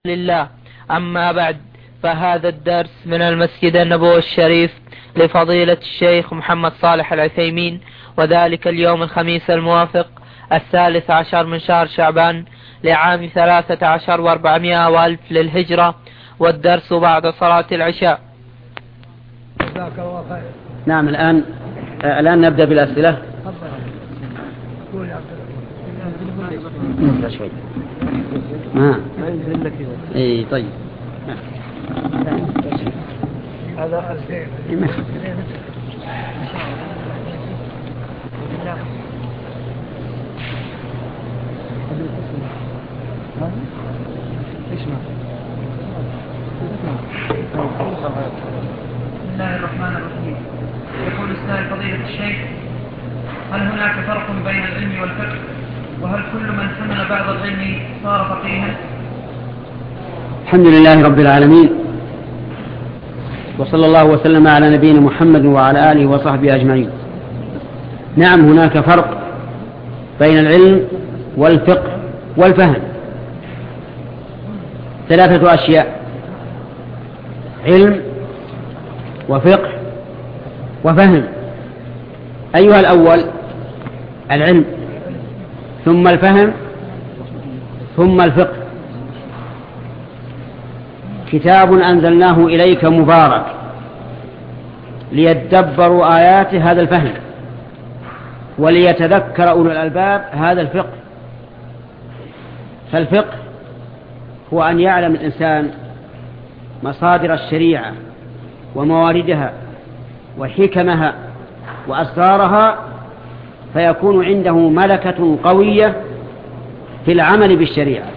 لله. أما بعد، فهذا الدرس من المسجد النبوي الشريف لفضيلة الشيخ محمد صالح العثيمين، وذلك اليوم الخميس الموافق 13 من شهر شعبان لعام 13 و400 وألف للهجرة، والدرس بعد صلاة العشاء. نعم، الآن نبدأ بالأسئلة. شوي. اي طيب. هذا بسم الله الرحمن الرحيم. يقول السائل فضيلة الشيخ: هل هناك فرق بين العلم والفقه؟ وهل كل من حمل بعض العلم صار فقيها؟ الحمد لله رب العالمين، وصلى الله وسلم على نبينا محمد وعلى آله وصحبه أجمعين. نعم، هناك فرق بين العلم والفقه والفهم، 3 أشياء: علم وفقه وفهم. أيها الأول العلم، ثم الفهم، ثم الفقه. كتاب أنزلناه إليك مبارك ليدبروا آيات هذا الفهم وليتذكر أولو الألباب هذا الفقه. فالفقه هو أن يعلم الإنسان مصادر الشريعة ومواردها وحكمها وأسرارها، فيكون عنده ملكة قوية في العمل بالشريعة.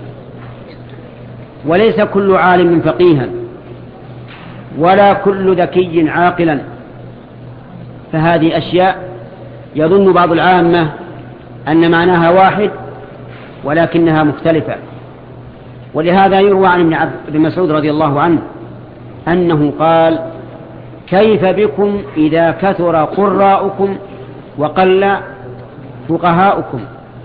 وليس كل عالم فقيها ولا كل ذكي عاقلا، فهذه أشياء يظن بعض العامة أن معناها واحد ولكنها مختلفة. ولهذا يروى عن ابن مسعود رضي الله عنه أنه قال: كيف بكم إذا كثر قراؤكم وقل فقهاؤكم؟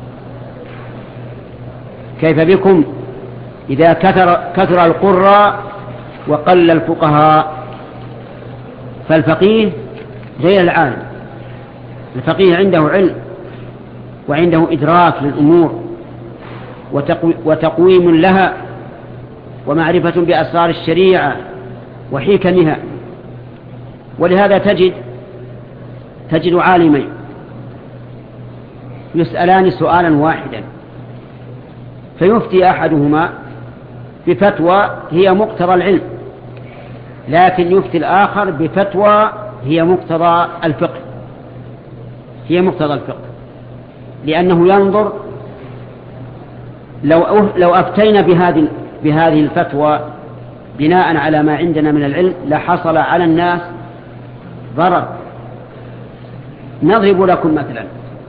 كيف بكم إذا كثر القراء وقل الفقهاء؟ فالفقيه غير العالم. الفقيه عنده علم وعنده إدراك للأمور وتقويم لها ومعرفة بأسرار الشريعة وحكمها. ولهذا تجد عالمين يسألان سؤالا واحدا، فيفتي أحدهما بفتوى هي مقتضى العلم، لكن يفتي الآخر بفتوى هي مقتضى الفقه. لأنه ينظر لو أفتينا بهذه الفتوى بناء على ما عندنا من العلم لحصل على الناس ضرر. نضرب لكم مثلا: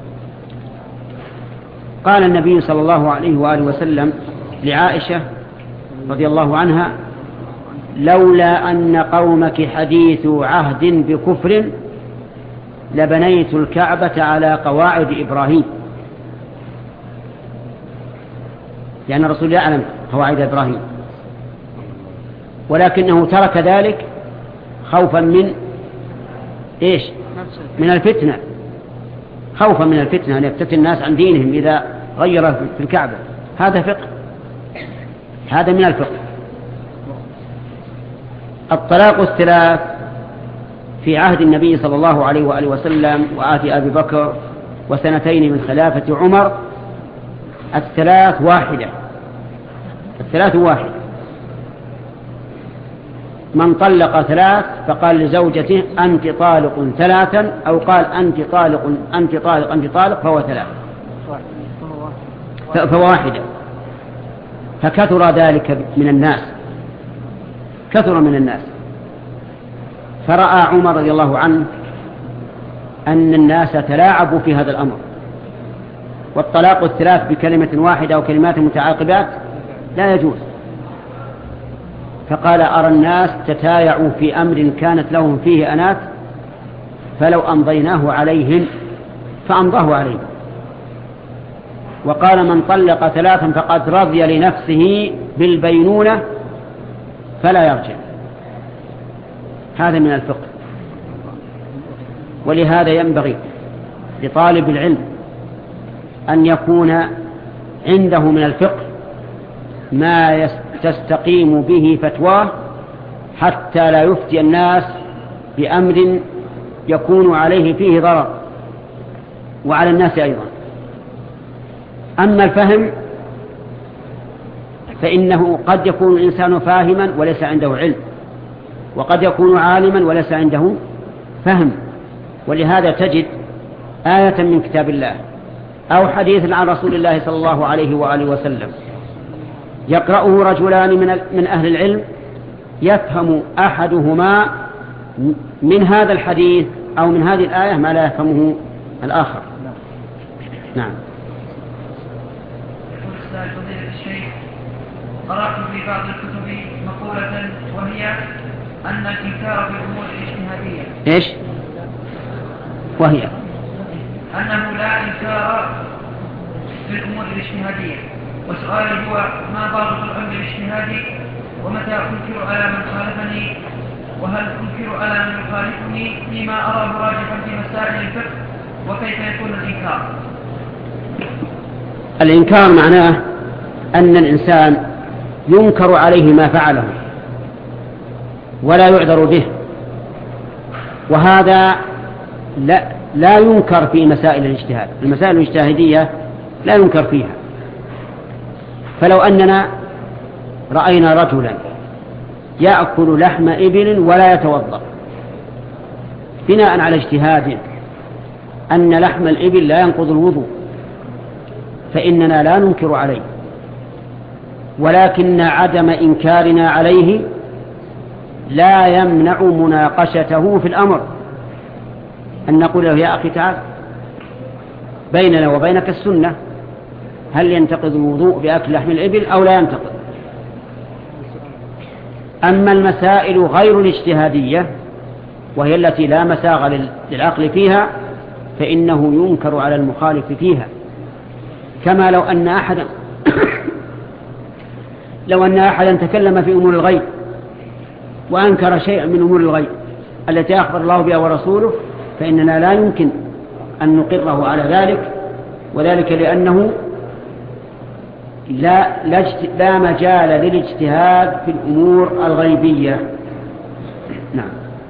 قال النبي صلى الله عليه وآله وسلم لعائشة رضي الله عنها: لولا أن قومك حديث عهد بكفر لبنيت الكعبة على قواعد إبراهيم. لأن الرسول يعلم قواعد إبراهيم، ولكنه ترك ذلك خوفا من إيش؟ من الفتنة. خوفا من الفتنة أن يفتتن الناس عن دينهم إذا غير في الكعبة. هذا فقه، هذا من الفقه. الطلاق الثلاث في عهد النبي صلى الله عليه وآله وسلم وعهد أبي بكر وسنتين من خلافة عمر، الثلاث واحدة. من طلق 3 فقال لزوجته: أنت طالق 3، أو قال: أنت طالق أنت طالق أنت طالق، فهو 3 فواحدة. فكثر ذلك من الناس، فرأى عمر رضي الله عنه أن الناس تلاعبوا في هذا الأمر، والطلاق 3 بكلمة واحدة أو كلمات متعاقبات لا يجوز. فقال: أرى الناس تتايعوا في أمر كانت لهم فيه أنات، فلو أمضيناه عليهم فأمضاه عليهم. وقال: من طلق 3 فقد رضي لنفسه بالبينونة فلا يرجع. هذا من الفقه. ولهذا ينبغي لطالب العلم أن يكون عنده من الفقه ما تستقيم به فتواه حتى لا يفتي الناس بأمر يكون عليه فيه ضرر وعلى الناس أيضا. أما الفهم فإنه قد يكون الإنسان فاهما وليس عنده علم، وقد يكون عالما وليس عنده فهم. ولهذا تجد آية من كتاب الله أو حديث عن رسول الله صلى الله عليه وآله وسلم يقرأه رجلان من أهل العلم، يفهم أحدهما من هذا الحديث أو من هذه الآية ما لا يفهمه الآخر. نعم. قرأت في بعض الكتب مقولة وهي أن الإنكار في الأمور الاجتهادية. إيش؟ وهي أنه لا إنكار في الأمور الاجتهادية. وسؤالي هو ما ضابط الأمر الاجتهادي، ومتى أنكر على من خالفني، وهل أنكر على من يخالفني فيما أراه راجحا في مسائل الفقه، وكيف يكون الإنكار؟ الإنكار معناه أن الإنسان ينكر عليه ما فعله ولا يعذر به، وهذا لا ينكر في مسائل الاجتهاد. المسائل الاجتهادية لا ينكر فيها. فلو أننا رأينا رجلا يأكل لحم إبل ولا يتوضأ بناء على اجتهاد أن لحم الإبل لا ينقض الوضوء، فإننا لا ننكر عليه، ولكن عدم إنكارنا عليه لا يمنع مناقشته في الأمر، أن نقول له يا أخي تعال بيننا وبينك السنة، هل ينتقض الوضوء بأكل لحم الإبل أو لا ينتقض؟ أما المسائل غير الاجتهادية وهي التي لا مساغ للعقل فيها فإنه ينكر على المخالف فيها. كما لو أن أحدا تكلم في أمور الغيب وأنكر شيئا من أمور الغيب التي أخبر الله بها ورسوله، فإننا لا يمكن أن نقره على ذلك، وذلك لأنه لا مجال للاجتهاد في الأمور الغيبية. نعم.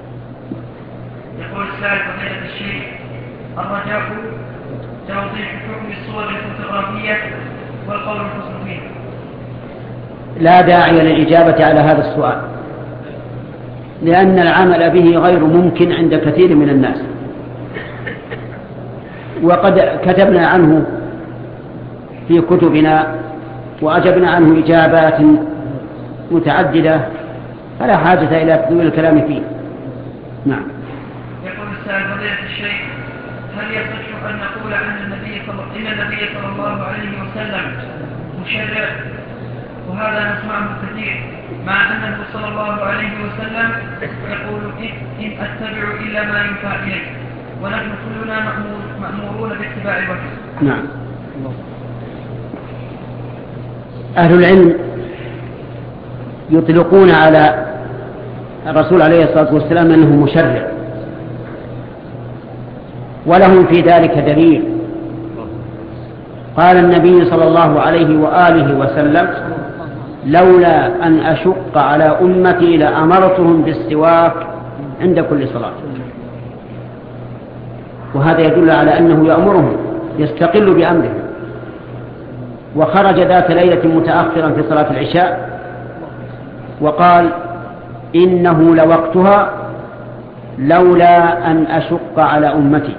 يقول السائل فضيلة الشيخ: الرجاء توضيح حكم الصور الفوتوغرافية والقول الفصل فيه. لا داعي للإجابة على هذا السؤال، لأن العمل به غير ممكن عند كثير من الناس، وقد كتبنا عنه في كتبنا وأجبنا عنه إجابات متعددة، فلا حاجة إلى تدويل الكلام فيه. نعم. يقول السائل فضيلة الشيخ: هل يصح أن نقول أن النبي صلى الله عليه وسلم مشرع؟ وهذا نسمعه كثير، مع أنه صلى الله عليه وسلم يقول: إن أتبع إلا ما ينفع إليه، ونحن كلنا مأمورون باتباع الوحي. نعم. أهل العلم يطلقون على الرسول عليه الصلاة والسلام أنه مشرع، ولهم في ذلك دليل. قال النبي صلى الله عليه وآله وسلم: لولا أن أشق على أمتي لأمرتهم بالسواك عند كل صلاة. وهذا يدل على أنه يأمرهم، يستقل بأمرهم. وخرج ذات ليلة متأخرا في صلاة العشاء وقال: إنه لوقتها لولا أن أشق على أمتي.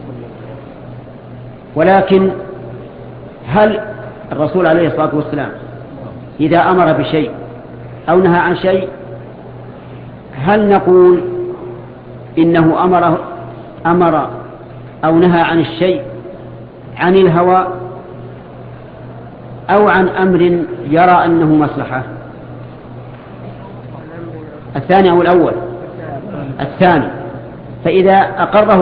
ولكن هل الرسول عليه الصلاة والسلام إذا أمر بشيء أو نهى عن شيء هل نقول إنه أمر أو نهى عن الشيء عن الهوى أو عن أمر يرى أنه مصلحة؟ الثاني أو الأول؟ الثاني. فإذا أقره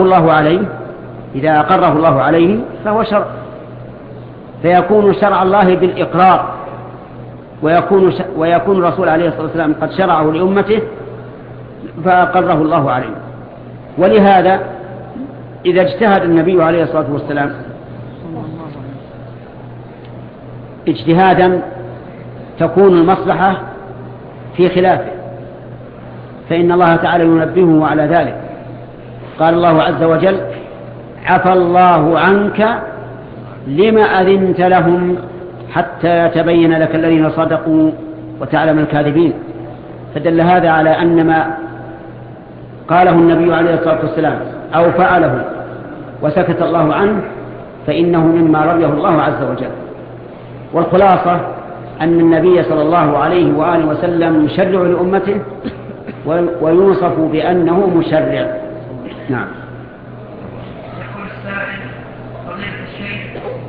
الله عليه فهو شرع، فيكون شرع الله بالإقرار ويكون الرسول عليه الصلاة والسلام قد شرعه لأمته فأقره الله عليه. ولهذا إذا اجتهد النبي عليه الصلاة والسلام اجتهادا تكون المصلحة في خلافه فإن الله تعالى ينبهه على ذلك. قال الله عز وجل: عفى الله عنك لما أذنت لهم حتى يتبين لك الذين صدقوا وتعلم الكاذبين. فدل هذا على أن ما قاله النبي عليه الصلاة والسلام أو فعله وسكت الله عنه فإنه مما رضيه الله عز وجل. والخلاصة أن النبي صلى الله عليه وآله وسلم يشرع لأمته ويوصف بأنه مشرع. نعم. يقول السائل: فضيلة الشيخ،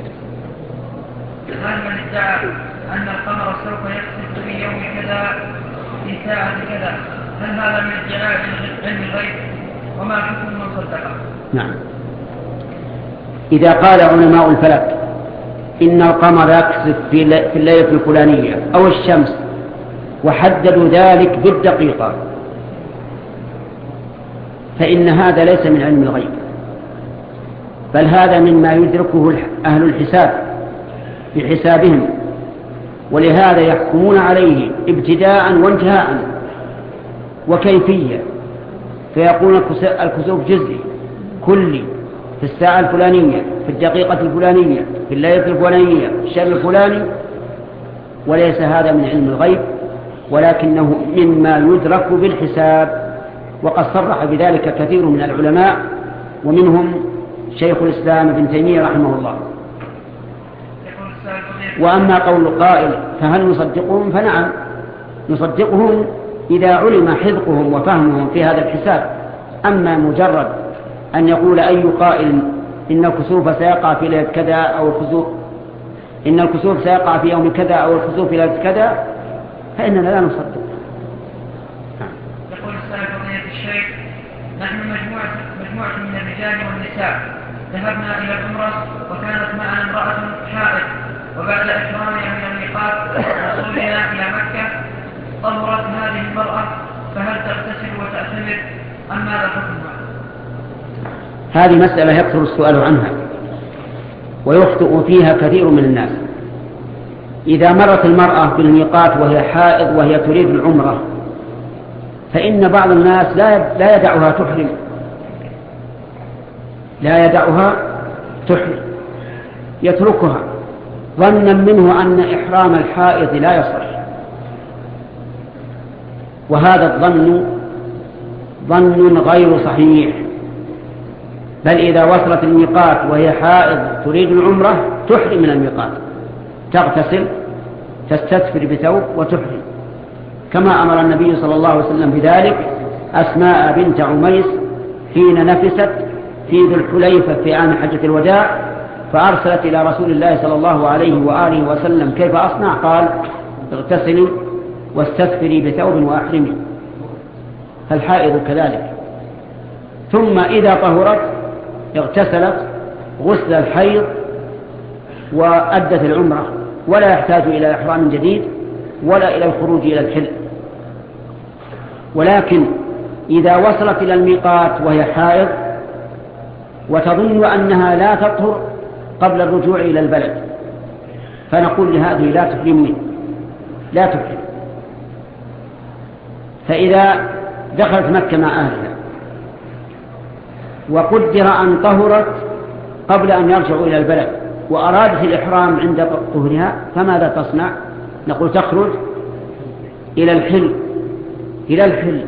هل من ادعى أن القمر سوف يخسف في يوم كذا في ساعة كذا، هل هذا من ادعاء علم الغيب؟ وما حكم من صدقه؟ نعم. إذا قال علماء الفلك إن القمر يكسف في الليلة الفلانية أو الشمس وحددوا ذلك بالدقيقة فإن هذا ليس من علم الغيب، بل هذا مما يدركه أهل الحساب بحسابهم، ولهذا يحكمون عليه ابتداء وانتهاء وكيفية. فيقول الكسوف جزئي كلي في الساعة الفلانية في الدقيقة الفلانية في الليلة الفلانية في الشهر الفلاني، وليس هذا من علم الغيب ولكنه مما يدرك بالحساب. وقد صرح بذلك كثير من العلماء ومنهم شيخ الإسلام ابن تيمية رحمه الله. وأما قول قائل فهل نصدقهم؟ فنعم نصدقهم إذا علم حذقهم وفهمهم في هذا الحساب. أما مجرد أن يقول أي قائل إن الكسوف سيقع في ليلة كذا أو إن الكسوف سيقع في يوم كذا أو الكسوف في ليلة كذا فإننا لا نصدق. يقول السائل: فضيلة الشيخ، نحن مجموعة من الرجال والنساء ذهبنا إلى العمرة وكانت معنا امرأة حائض، وبعد إحرامها من الميقات وصولنا إلى مكة طهرت هذه المرأة، فهل تغتسل وتعتمر أم ماذا حكمها؟ هذه مسألة يكثر السؤال عنها ويخطئ فيها كثير من الناس. إذا مرت المرأة بالميقات وهي حائض وهي تريد العمرة فإن بعض الناس لا يدعها تحرم، لا يدعها تحرم، يتركها ظنا منه أن إحرام الحائض لا يصح، وهذا الظن ظن غير صحيح. بل إذا وصلت الميقات وهي حائض تريد العمرة تحرم من الميقات، تغتسل تستثفر بثوب وتحرم، كما أمر النبي صلى الله عليه وسلم بذلك أسماء بنت عميس حين نفست في ذي الحليفة في عام حجة الوداع، فأرسلت إلى رسول الله صلى الله عليه وآله وسلم كيف أصنع؟ قال: اغتسلي واستثفري بثوب وأحرمي. فالحائض كذلك. ثم إذا طهرت اغتسلت غسل الحيض وأدت العمرة، ولا يحتاج إلى إحرام جديد ولا إلى الخروج إلى الحل. ولكن إذا وصلت إلى الميقات وهي حائض وتظن أنها لا تطهر قبل الرجوع إلى البلد فنقول لهذه لا تحرمني، لا تحرم. فإذا دخلت مكة مع أهلها وقدر أن طهرت قبل أن يرجعوا إلى البلد وأرادت الإحرام عند طهرها فماذا تصنع؟ نقول تخرج إلى الحل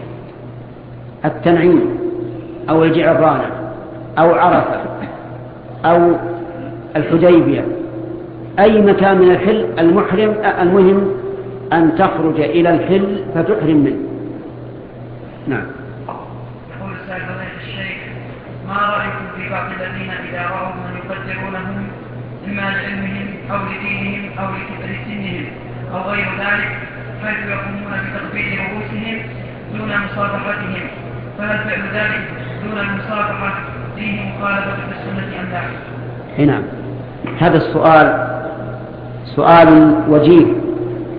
التنعيم أو الجعرانة أو عرفة أو الحديبية، أي مكان من الحل المحرم. المهم أن تخرج إلى الحل فتحرم منه. نعم. يقول السائل: فضيلة الشيخ، ما رأيكم في بعض الذين إذا رأوا من يقدرونهم إما لعلمهم أو لدينهم أو لكبر سنهم أو غير ذلك حيث يقومون بتقبيل رؤوسهم دون مصافحتهم، فهل فعل ذلك دون المصافحة فيه مخالفة بالسنة أم لا؟ نعم. هذا السؤال سؤال وجيه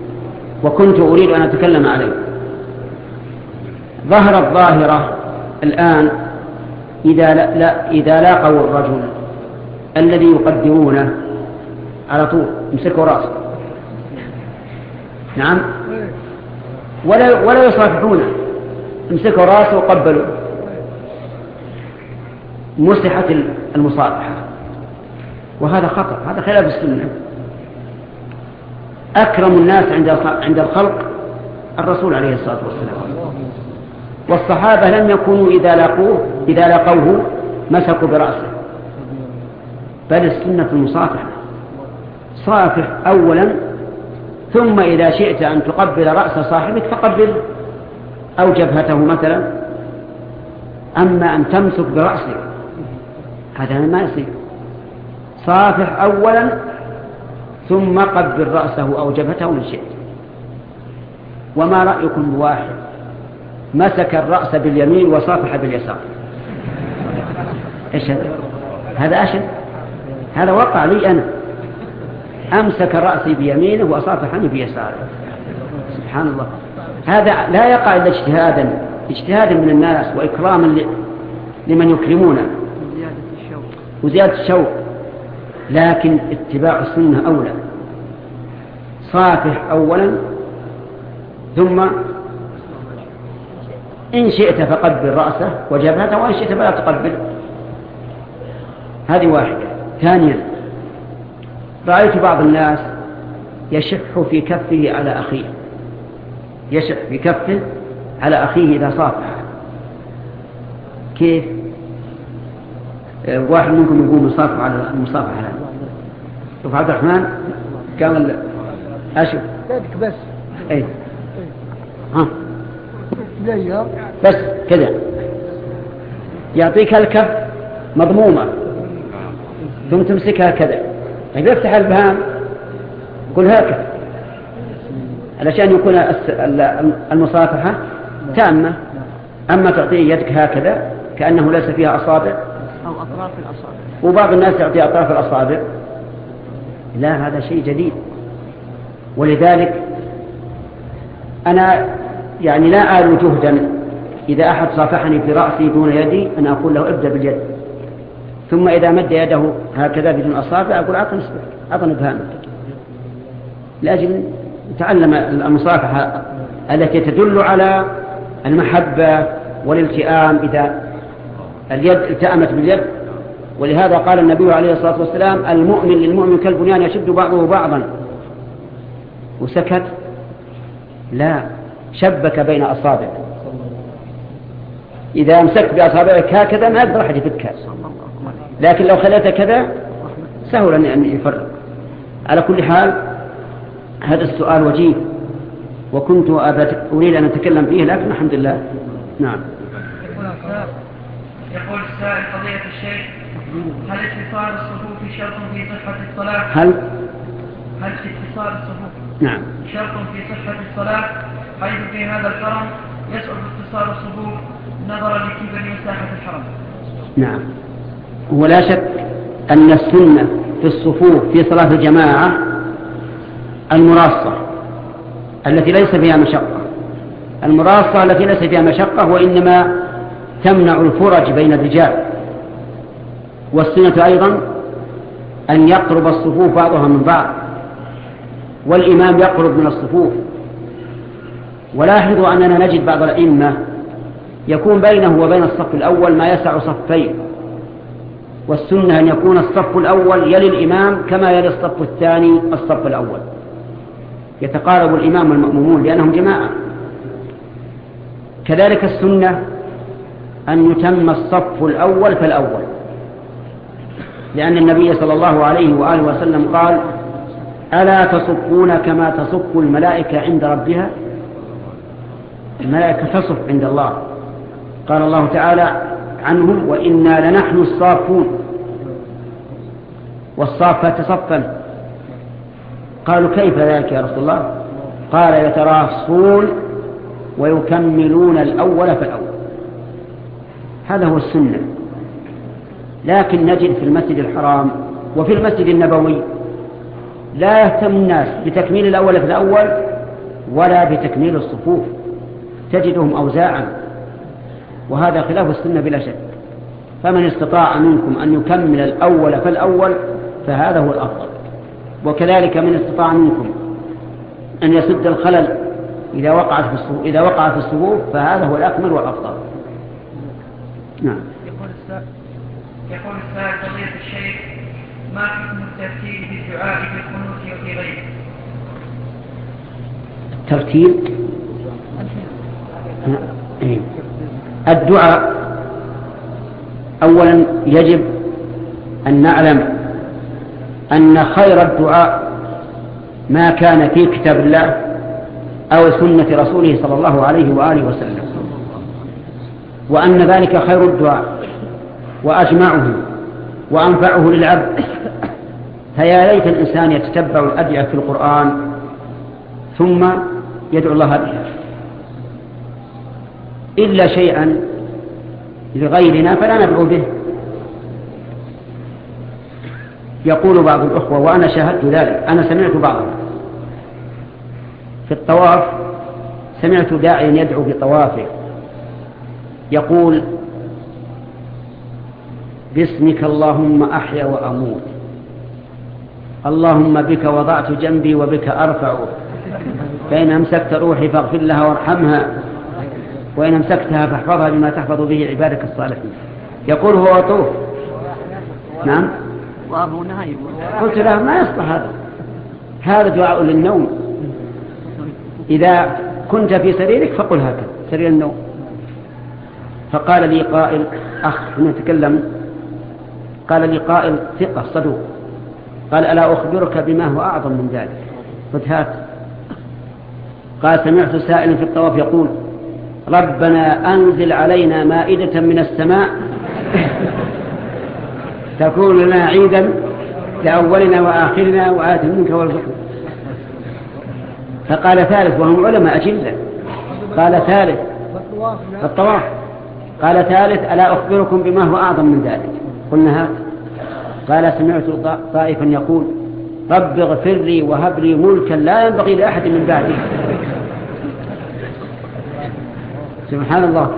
وكنت أريد أن أتكلم عليه. ظهرت ظاهرة الآن إذا لاقوا الرجل الذي يقدرونه على طول يمسكوا رأسه، نعم، ولا يصافحونه، يمسكوا رأسه وقبلوا. مسحت المصافحة، وهذا خطأ، هذا خلاف السنة. أكرم الناس عند الخلق الرسول عليه الصلاة والسلام، والصحابة لم يكونوا إذا لقوه مسكوا برأسه، بل السنة المصافحة. صافح أولا، ثم إذا شئت أن تقبل رأس صاحبك فقبل أو جبهته مثلا. أما أن تمسك برأسك هذا ما يصير. صافح أولا ثم قبل رأسه أو جبهته إن شئت. وما رأيكم بواحد مسك الرأس باليمين وصافح باليسار؟ إيش هذا أشد؟ هذا وقع لي أنا، أمسك رأسي بيمينه وصافحني بيساره. سبحان الله، هذا لا يقع إلا اجتهادا من الناس وإكراما لمن يكرمونه وزيادة الشوق، لكن اتباع السنة أولى. صافح أولا ثم إن شئت فقبل رأسه وجبهته، وإن شئت فلا تقبل. هذه واحدة. ثانيا، رأيت بعض الناس يشح في كفه على أخيه، يشح في كفه على أخيه إذا صافح. كيف؟ واحد منكم يقوم يصافح على المصافحة هذه. شوف عبد الرحمن كامل أشوف ذلك بس. أي ها لا بس كذا يعطيك الكف مضمومة ثم تمسكها كذا. طيب يفتح البهام يقول هكذا علشان يكون المصافحة تامة. أما تعطيه يدك هكذا كأنه ليس فيها أصابع أو أطراف الأصابع، وبعض الناس يعطي أطراف الأصابع. لا، هذا شيء جديد. ولذلك أنا يعني لا آل جهدا إذا أحد صافحني في رأسي دون يدي أن أقول له ابدأ باليد، ثم إذا مد يده هكذا بدون أصابع أقول أعطني بهامك، لأجل نتعلم المصافحة التي تدل على المحبة والالتئام إذا اليد التأمت باليد. ولهذا قال النبي عليه الصلاة والسلام المؤمن للمؤمن كالبنيان يشد بعضه بعضا، وسكت؟ لا، شبك بين أصابعه. إذا أمسكت بأصابعك هكذا ما يقدر أحد يفكها، لكن لو خليت كذا سهل أن يفرق. على كل حال هذا السؤال وجيه، وكنت أريد أن أتكلم فيه، لكن الحمد لله. نعم. يقول السائل قضية الشيخ، هل اتصال الصفوف شرط في صحة الصلاة؟ هل اتصال الصفوف نعم شرط في صحة الصلاة، حيث في هذا الحرم يصعب اتصال الصفوف نظرا لكبر مساحة الحرم؟ نعم، ولا شك أن السنة في الصفوف في صلاة الجماعة المراصة التي ليس فيها مشقة، المراصة التي ليس فيها مشقة وإنما تمنع الفرج بين الرجال. والسنة أيضا أن يقرب الصفوف بعضها من بعض، والإمام يقرب من الصفوف. ولاحظوا أننا نجد بعض الأئمة يكون بينه وبين الصف الأول ما يسع صفين، والسنة أن يكون الصف الأول يلي الإمام كما يلي الصف الثاني الصف الأول، يتقارب الإمام والمأمومون لأنهم جماعة. كذلك السنة أن يتم الصف الأول فالأول، لأن النبي صلى الله عليه وآله وسلم قال ألا تصفون كما تصف الملائكة عند ربها؟ الملائكة تصف عند الله. قال الله تعالى عنهم وإنا لنحن الصافون والصافات صفا. قالوا كيف ذلك يا رسول الله؟ قال يتراصون ويكملون الأول فالأول. هذا هو السنة. لكن نجد في المسجد الحرام وفي المسجد النبوي لا يهتم الناس بتكميل الأول في الأول ولا بتكميل الصفوف، تجدهم أوزاعا، وهذا خلاف السنة بلا شك. فمن استطاع منكم أن يكمل الأول فالأول فهذا هو الأفضل، وكذلك من استطاع منكم أن يسد الخلل إذا وقع في الصفوف فهذا هو الأكمل والأفضل. نعم. يقول السائل فضيلة الشيخ: ما حكم الترتيب في الدعاء في القنوت وفي غيره؟ الترتيب الدعاء أولا يجب أن نعلم أن خير الدعاء ما كان في كتاب الله أو سنة رسوله صلى الله عليه وآله وسلم، وأن ذلك خير الدعاء وأجمعه وأنفعه للعبد. فيا ليت الإنسان يتتبع الأدعية في القرآن ثم يدعو الله بها، إلا شيئا لغيرنا فلا ندعو به. يقول بعض الأخوة وأنا شاهدت ذلك، أنا سمعت بعضهم في الطواف، سمعت داعيا يدعو في طوافه يقول: باسمك اللهم أحيا وأموت، اللهم بك وضعت جنبي وبك أرفع، فإن أمسكت روحي فاغفر لها وارحمها، وإن أمسكتها فاحفظها بما تحفظ به عبادك الصالحين. يقول هو طوف. نعم. قلت له ما يصلح هذا دعاء للنوم، إذا كنت في سريرك فقل هكذا سرير النوم. فقال لي قائل أخ نتكلم، قال لي قائل ثقة صدوق، قال: ألا أخبرك بما هو أعظم من ذلك؟ قلت هات. قال: سمعت سائلا في الطواف يقول: ربنا أنزل علينا مائدة من السماء تكون لنا عيدا لأولنا وآخرنا وآت منك وارزقنا. فقال ثالث، وهم علماء أجلة، قال ثالث الطواف، قال ثالث: ألا أخبركم بما هو أعظم من ذلك؟ قلنا هات. قال: سمعت طائفا يقول: رب اغفر لي وهب لي ملكا لا ينبغي لأحد من بعدي. سبحان الله.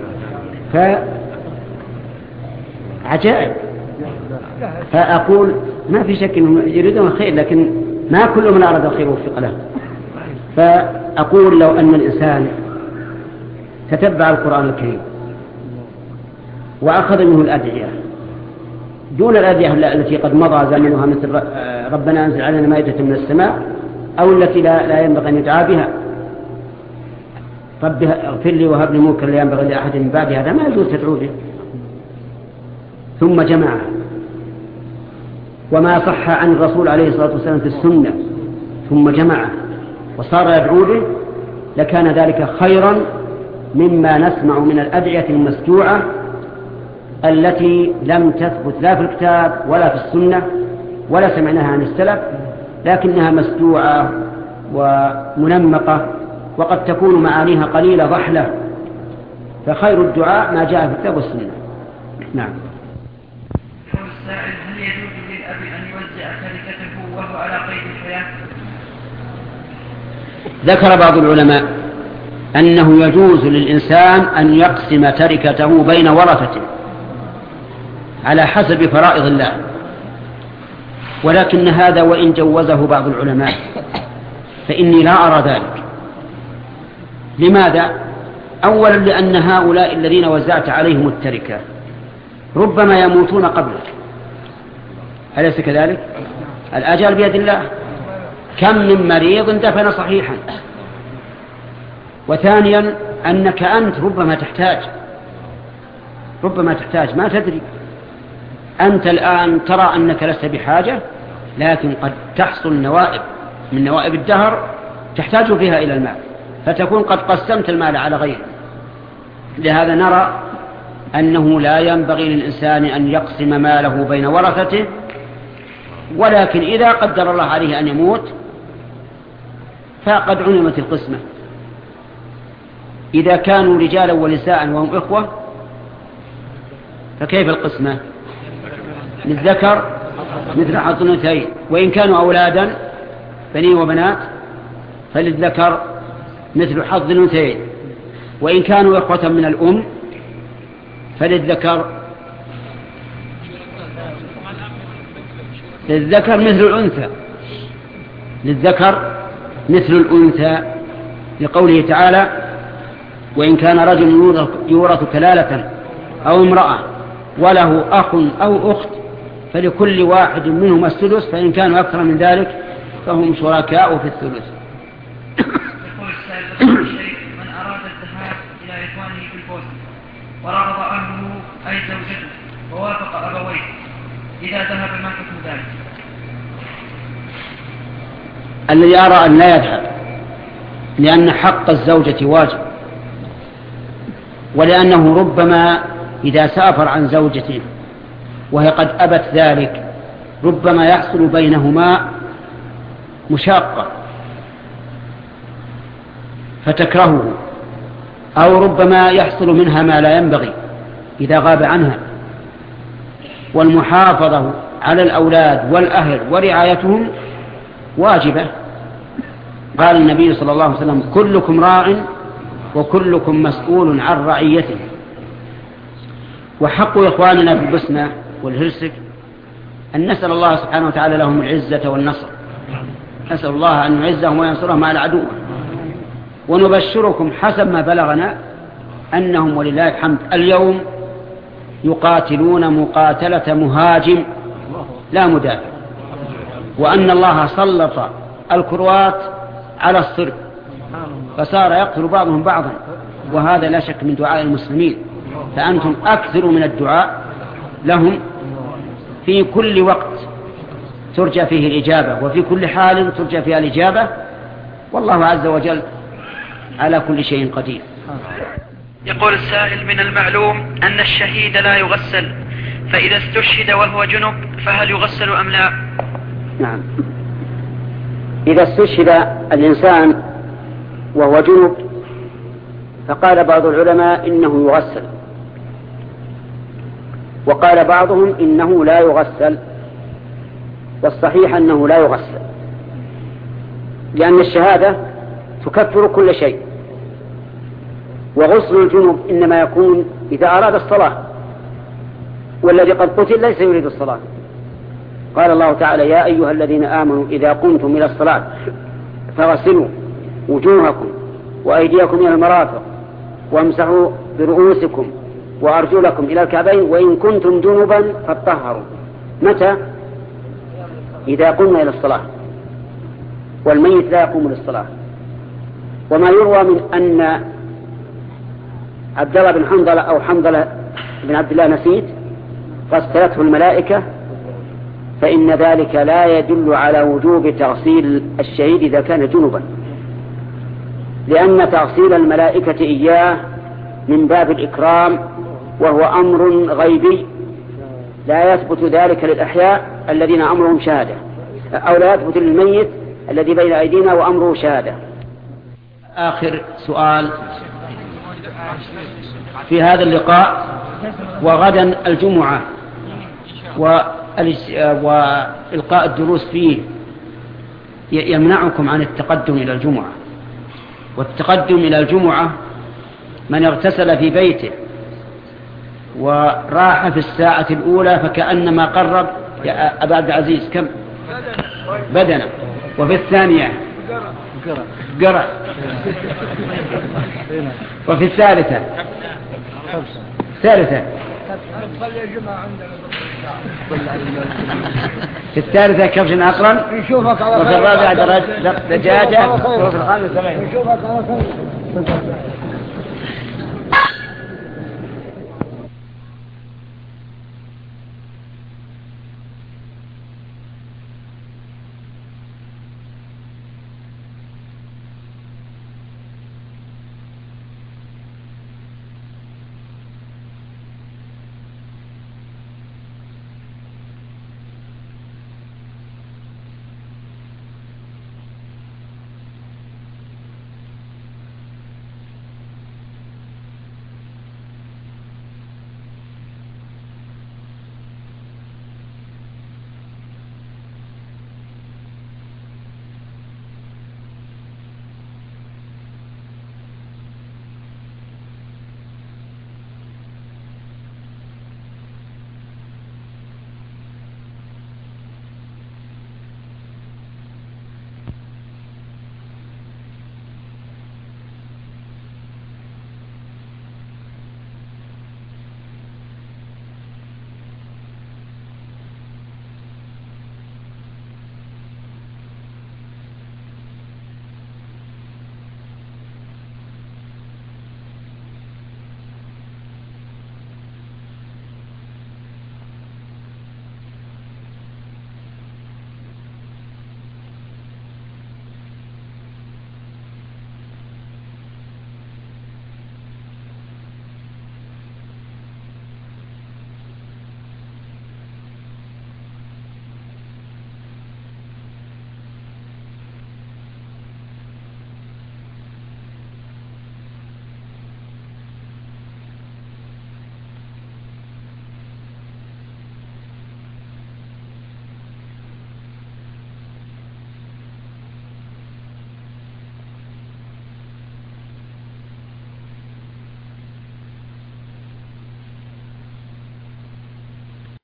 فعجائب. فأقول ما في شك أنهم يريدون الخير، لكن ما كل من أراد الخير وفق له. فأقول لو أن الإنسان تتبع القرآن الكريم وأخذ منه الأدعية دون الأدعية التي قد مضى زمنها، مثل ربنا أنزل علينا مائدة من السماء، أو التي لا ينبغي أن يدعى بها، رب اغفر لي وهب لي ملكا لا ينبغي لأحد من بعدي، هذا ما يجوز تدعو به. ثم جمعها، وما صح عن الرسول عليه الصلاة والسلام في السنة ثم جمعه وصار يدعو به، لكان ذلك خيرا مما نسمع من الأدعية المسجوعة التي لم تثبت لا في الكتاب ولا في السنة ولا سمعناها عن السلف، لكنها مسجوعة ومنمقة وقد تكون معانيها قليلة ضحلة. فخير الدعاء ما جاء في الكتاب والسنة. نعم. السائل: هل يجوز للأب أن يوزع تركته وهو على قيد الحياة؟ ذكر بعض العلماء أنه يجوز للإنسان أن يقسم تركته بين ورثته على حسب فرائض الله، ولكن هذا وإن جوزه بعض العلماء فإني لا أرى ذلك. لماذا؟ أولا لأن هؤلاء الذين وزعت عليهم التركة ربما يموتون قبلك، أليس كذلك؟ الأجل بيد الله، كم من مريض دفن صحيحا. وثانيا أنك أنت ربما تحتاج ما تدري، أنت الآن ترى أنك لست بحاجة، لكن قد تحصل نوائب من نوائب الدهر تحتاج فيها إلى المال، فتكون قد قسمت المال على غيره. لهذا نرى أنه لا ينبغي للإنسان أن يقسم ماله بين ورثته، ولكن إذا قدر الله عليه أن يموت فقد علمت القسمة. إذا كانوا رجالا ونساء وهم إخوة فكيف القسمة؟ للذكر مثل حظ الأنثيين، وإن كانوا أولادا بنين وبنات فللذكر مثل حظ الأنثيين، وإن كانوا إخوة من الأم فللذكر مثل الأنثى، للذكر مثل الأنثى، لقوله تعالى: وإن كان رجل يورث كلالة أو امرأة وله أخ أو أخت فلكل واحد منهما السدس، فإن كانوا أكثر من ذلك فهم شركاء في الثلث. يقول السائل: من أراد الذهاب إلى إخوانه في البوسنة ورغب أهله أي زوجته ووافق أبويه، إذا ذهب ما حكم ذلك؟ الذي أرى أن لا يذهب، لأن حق الزوجة واجب، ولأنه ربما إذا سافر عن زوجته وهي قد أبت ذلك ربما يحصل بينهما مشاقة فتكرهه، أو ربما يحصل منها ما لا ينبغي إذا غاب عنها. والمحافظة على الأولاد والأهل ورعايتهم واجبة. قال النبي صلى الله عليه وسلم: كلكم راع وكلكم مسؤول عن رعيته. وحق إخواننا في البوسنة والهرسك أن نسأل الله سبحانه وتعالى لهم العزة والنصر، نسأل الله أن يعزهم وينصرهم على عدوهم. ونبشركم حسب ما بلغنا أنهم ولله الحمد اليوم يقاتلون مقاتلة مهاجم لا مدافع، وأن الله سلط الكروات على الصرب فصار يقتل بعضهم بعضا، وهذا لا شك من دعاء المسلمين، فأنتم أكثروا من الدعاء لهم في كل وقت ترجى فيه الإجابة، وفي كل حال ترجى فيها الإجابة، والله عز وجل على كل شيء قدير. يقول السائل: من المعلوم أن الشهيد لا يغسل، فإذا استشهد وهو جنب فهل يغسل أم لا؟ نعم، إذا استشهد الإنسان وهو جنب فقال بعض العلماء إنه يغسل، وقال بعضهم إنه لا يغسل، والصحيح أنه لا يغسل، لأن الشهادة تكفر كل شيء، وغسل الجنب إنما يكون إذا أراد الصلاة، والذي قد قتل ليس يريد الصلاة. قال الله تعالى: يا أيها الذين آمنوا إذا قمتم إلى الصلاة فغسلوا وجوهكم وأيديكم إلى المرافق وامسحوا برؤوسكم وأرجلكم إلى الكعبين وإن كنتم جنبا فاطهروا. متى؟ إذا قمنا إلى الصلاة، والميت لا يقوم للصلاة. وما يروى من أن عبد الله بن حنظلة أو حنظلة بن عبد الله نسيت غسلته الملائكة، فإن ذلك لا يدل على وجوب تغسيل الشهيد إذا كان جنبا، لأن تغسيل الملائكة إياه من باب الإكرام، وهو أمر غيبي لا يثبت ذلك للأحياء الذين أمرهم شهادة، أو لا يثبت للميت الذي بين أيدينا وأمره شهادة. آخر سؤال في هذا اللقاء: وغدا الجمعة وإلقاء الدروس فيه يمنعكم عن التقدم إلى الجمعة، والتقدم إلى الجمعة من اغتسل في بيته وراح في الساعة الأولى فكأنما قرب يا أبا عبد العزيز كم بدنا، وفي الثانية قرأ، وفي الثالثة في الثالثة كبش أقرن، وفي الرابعة دجاجة، وفي الخامسة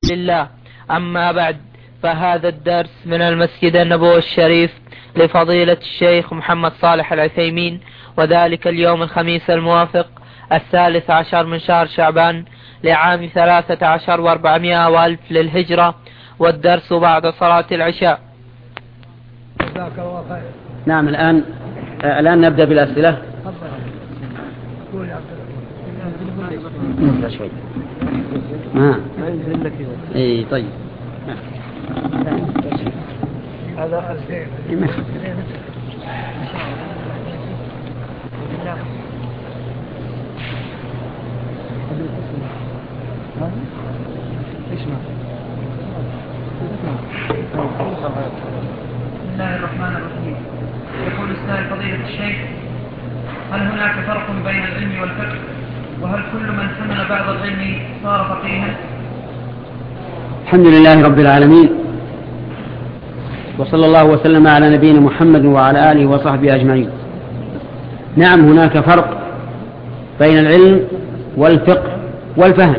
لله. أما بعد، فهذا الدرس من المسجد النبوي الشريف لفضيلة الشيخ محمد صالح العثيمين، وذلك اليوم الخميس الموافق 13 من شهر شعبان لعام 13 و400 وألف للهجرة، والدرس بعد صلاة العشاء. نعم، الآن نبدأ بالأسئلة. شوي. اي طيب. هذا بسم الله الرحمن الرحيم. يقول السائل فضيلة الشيخ: هل هناك فرق بين العلم والفقه؟ وهل كل من حمل بعض العلم صار فقيها؟ الحمد لله رب العالمين، وصلى الله وسلم على نبينا محمد وعلى آله وصحبه أجمعين. نعم، هناك فرق بين العلم والفقه والفهم،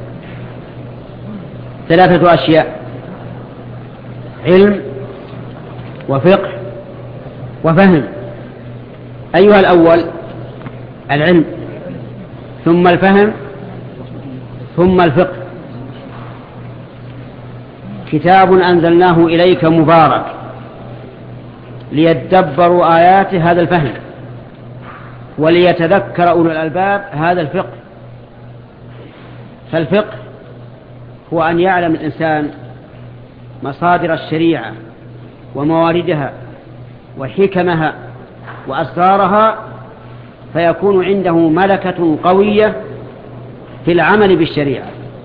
3 أشياء: علم وفقه وفهم. أيها الأول العلم، ثم الفهم، ثم الفقه. كتاب أنزلناه إليك مبارك ليدبروا آيات هذا الفهم وليتذكر أولو الألباب هذا الفقه. فالفقه هو أن يعلم الإنسان مصادر الشريعة ومواردها وحكمها وأسرارها، فيكون عنده ملكة قوية في العمل بالشريعة.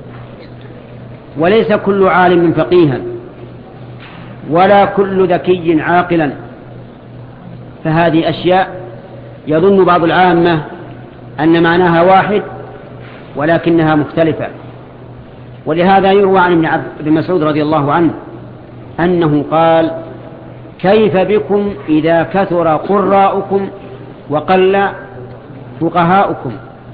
وليس كل عالم فقيها ولا كل ذكي عاقلا، فهذه أشياء يظن بعض العامة أن معناها واحد ولكنها مختلفة. ولهذا يروى عن ابن مسعود رضي الله عنه أنه قال: كيف بكم إذا كثر قراؤكم وقل فقهاؤكم؟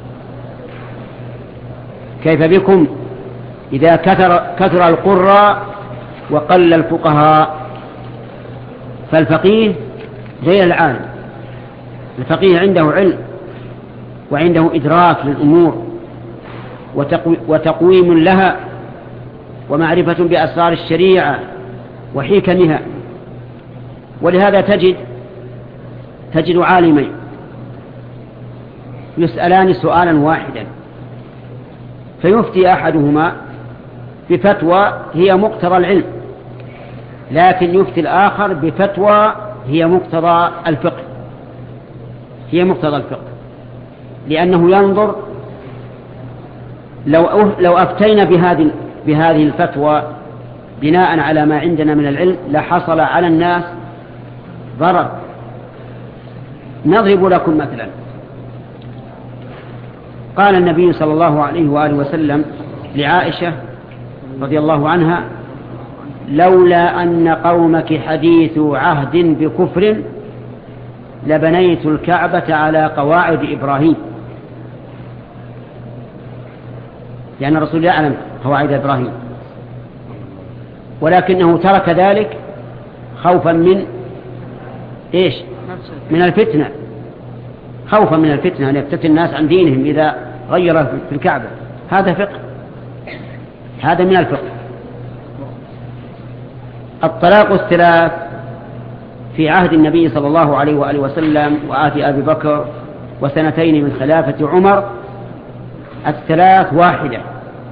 كيف بكم إذا كثر القراء وقل الفقهاء؟ فالفقيه غير العالم. الفقيه عنده علم وعنده إدراك للأمور وتقويم لها ومعرفة بأسرار الشريعة وحكمها. ولهذا تجد عالمين يسألان سؤالا واحدا، فيفتي أحدهما بفتوى هي مقتضى العلم، لكن يفتي الآخر بفتوى هي مقتضى الفقه، لأنه ينظر لو أفتينا بهذه الفتوى بناء على ما عندنا من العلم لحصل على الناس ضرر. نضرب لكم مثلا: قال النبي صلى الله عليه وآله وسلم لعائشة رضي الله عنها: لولا أن قومك حديث عهد بكفر لبنيت الكعبة على قواعد إبراهيم. لأن الرسول يعلم قواعد إبراهيم، ولكنه ترك ذلك خوفا من إيش؟ من الفتنة، خوفا من الفتنة أن يفتتن الناس عن دينهم إذا غير في الكعبة. هذا فقه، هذا من الفقه. الطلاق الثلاث في عهد النبي صلى الله عليه وآله وسلم وعهد أبي بكر وسنتين من خلافة عمر، الثلاث واحدة.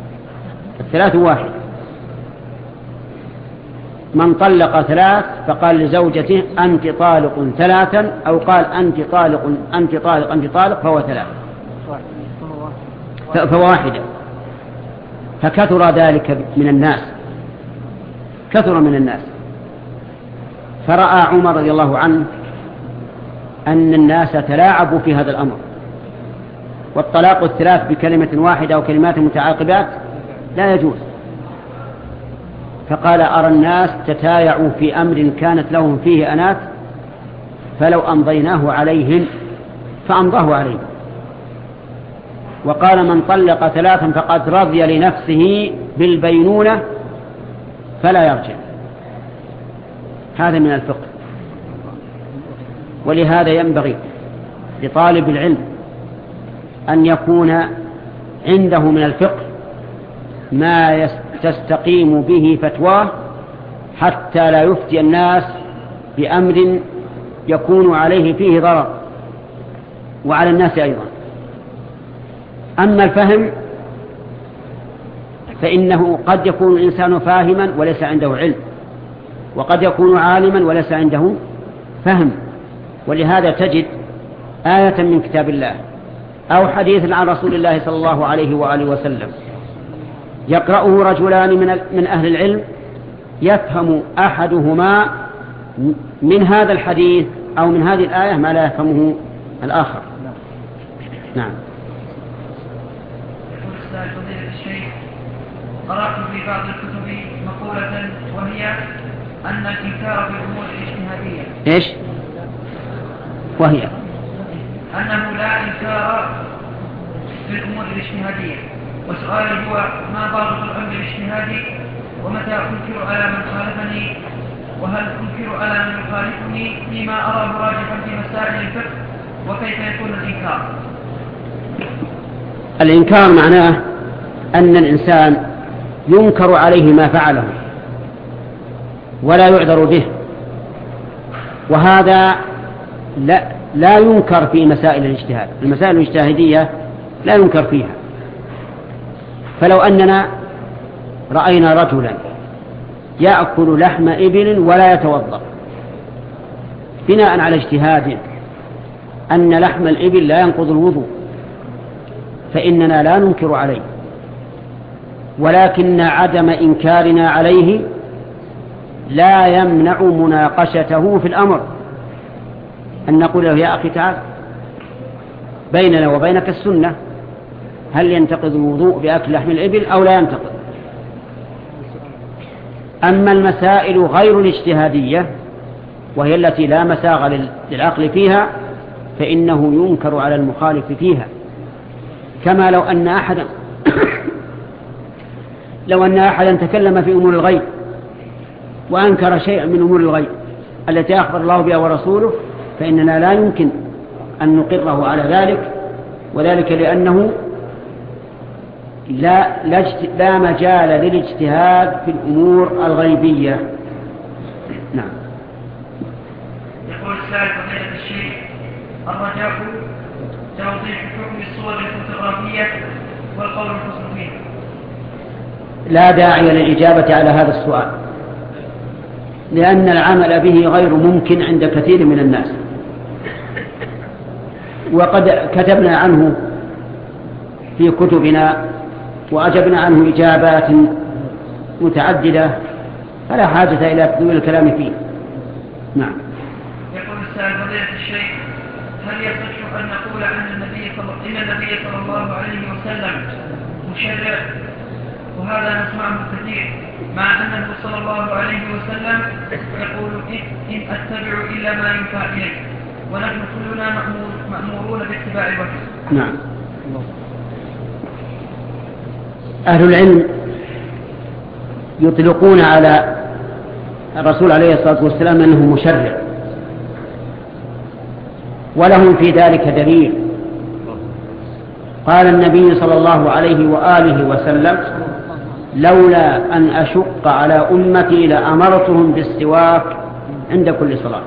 من طلق 3 فقال لزوجته: أنت طالق 3، أو قال: أنت طالق فهو 3، فواحدة. فكثر ذلك من الناس، فرأى عمر رضي الله عنه أن الناس تلاعبوا في هذا الأمر، والطلاق الثلاث بكلمة واحدة أو كلمات متعاقبات لا يجوز. فقال: أرى الناس تتايعوا في أمر كانت لهم فيه أنات، فلو أمضيناه عليهم فأمضاه عليهم. وقال: من طلق 3 فقد رضي لنفسه بالبينونة فلا يرجع. هذا من الفقه. ولهذا ينبغي لطالب العلم أن يكون عنده من الفقه ما تستقيم به فتواه حتى لا يفتي الناس بأمر يكون عليه فيه ضرر وعلى الناس أيضا. أما الفهم فإنه قد يكون الإنسان فاهما وليس عنده علم، وقد يكون عالما وليس عنده فهم. ولهذا تجد آية من كتاب الله أو حديث عن رسول الله صلى الله عليه وآله وسلم يقرأه رجلان من أهل العلم، يفهم أحدهما من هذا الحديث أو من هذه الآية ما لا يفهمه الآخر. نعم. يقول السائل فضيلة الشيخ: قرأت في بعض الكتب مقولة وهي أن الإنكار بالأمور الاجتهادية. إيش؟ وهي أنه لا إنكار بالأمور الاجتهادية. وسؤالي هو: ما ضابط الأمر الاجتهادي؟ ومتى أنكر على من خالفني؟ وهل أنكر على من يخالفني فيما أراه راجحا في مسائل الفقه؟ وكيف يكون الإنكار؟ الإنكار معناه أن الإنسان ينكر عليه ما فعله ولا يعذر به، وهذا لا ينكر في مسائل الاجتهاد. المسائل الاجتهادية لا ينكر فيها. فلو أننا رأينا رجلا يأكل لحم إبل ولا يتوضأ بناء على اجتهاد أن لحم الإبل لا ينقض الوضوء، فإننا لا ننكر عليه، ولكن عدم إنكارنا عليه لا يمنع مناقشته في الأمر، أن نقول له: يا أخي تعال، بيننا وبينك السنة، هل ينتقض الوضوء بأكل لحم الإبل أو لا ينتقض؟ أما المسائل غير الاجتهادية وهي التي لا مساغ للعقل فيها فإنه ينكر على المخالف فيها. كما لو أن أحدا تكلم في أمور الغيب وأنكر شيئا من أمور الغيب التي أخبر الله بها ورسوله، فإننا لا يمكن أن نقره على ذلك، وذلك لأنه لا مجال للاجتهاد في الأمور الغيبية. نعم. يقول السائل فضيلة الشيخ: الرجاء توضيح حكم الصور الفوتوغرافية والقول الفصل فيه. لا داعي للإجابة على هذا السؤال، لأن العمل به غير ممكن عند كثير من الناس، وقد كتبنا عنه في كتبنا وأجبنا عنه إجابات متعددة، فلا حاجة إلى تطويل الكلام فيه. نعم. يقول السائل فضيلة الشيخ: هل يصح أن نقول عن النبي صلى الله عليه وسلم مشرع؟ وهذا نسمعه كثير، مع أنه صلى الله عليه وسلم يقول: إن أتبع إلا ما ينفع إليه، ونحن كلنا مأمورون باتباع الوحي. نعم. أهل العلم يطلقون على الرسول عليه الصلاة والسلام أنه مشرع، ولهم في ذلك دليل. قال النبي صلى الله عليه وآله وسلم: لولا أن أشق على أمتي لأمرتهم بالسواك عند كل صلاة.